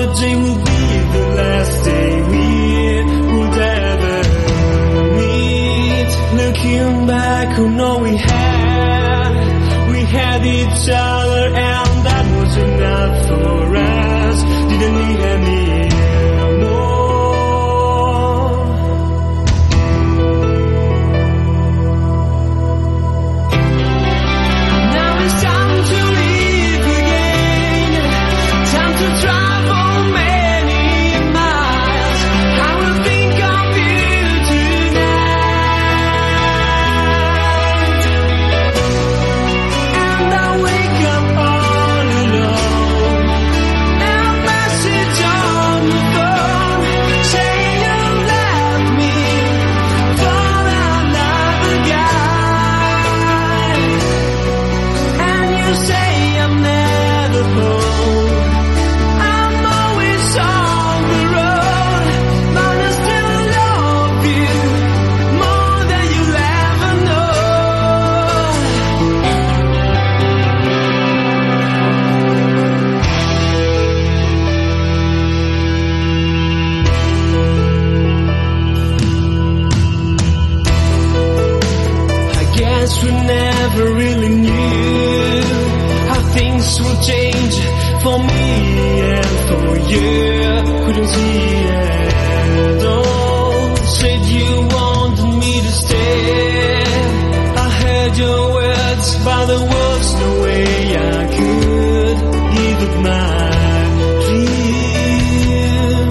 day will be the last day we would ever meet. Looking back on all we had each other, and that was enough for us. Didn't need any more. Now it's time to live again, time to travel many miles. I will think of you tonight, and I wake up all alone. A message on the phone saying you left me for another guy, and you say I'm never home. I'm always on the road, but I still love you more than you'll ever know. I guess we never really knew how things will change for me and for you. Couldn't see at all. Said you wanted me to stay. I heard your words, but there was no way I could give up my dream.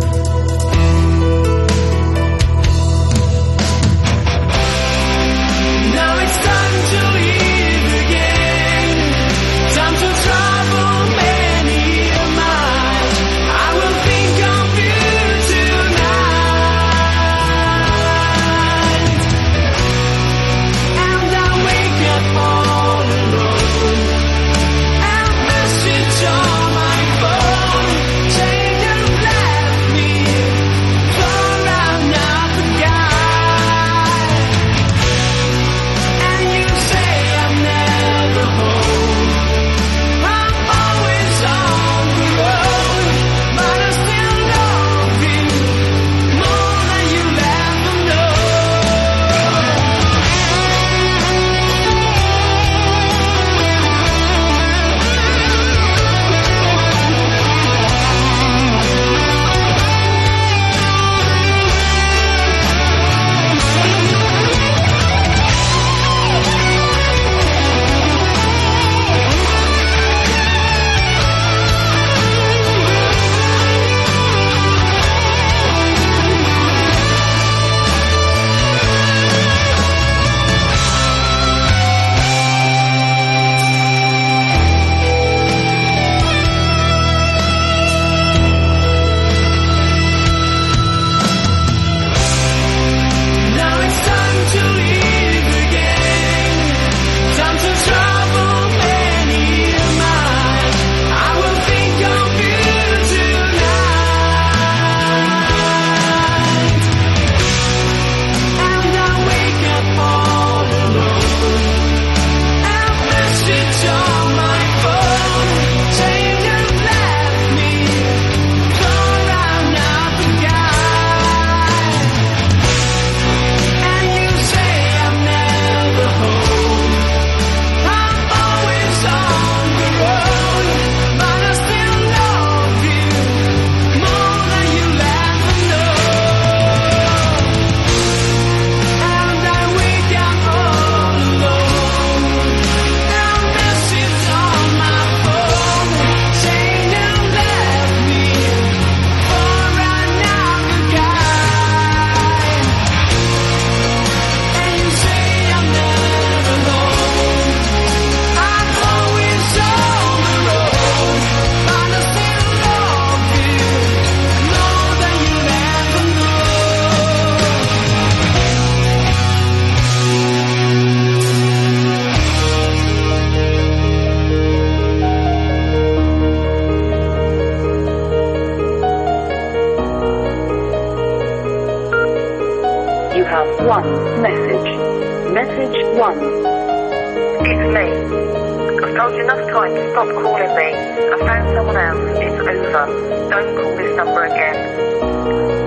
Now it's time to live again, time to travel many miles. I will think of you tonight, and I wake up all alone. A message on my phone saying you left me for another guy, and you say I'm never home. I'm always on the road, but I still love you more than you'll ever know. Now it's time to live again, time to travel many miles. I will think of you tonight, and I wake up all alone. A message on my phone saying you left me for another guy, and you say I'm never home. I'm always on the road, but I still love you more than you'll ever know. And I wake up all alone. A message on my phone saying you left me for another guy, and you say I'm never home. I'm always on the road, but I still love you more than you'll ever know. You have one message. Message 1. It's me. told you enough times, stop calling me. I found someone else. It's over. Don't call this number again.